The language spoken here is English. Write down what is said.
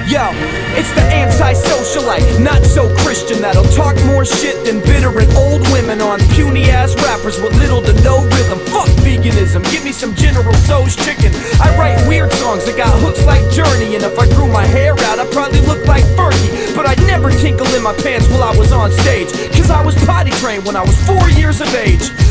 Yo, it's the anti-socialite, not so Christian, that'll talk more shit than bitter and old women on puny ass rappers with little to no rhythm. Fuck veganism, give me some General Tso's chicken. I write weird songs that got hooks like Journey, and if I grew my hair out I'd probably look like Fergie. But I'd never tinkle in my pants while I was on stage, cause I was potty trained when I was 4 years of age.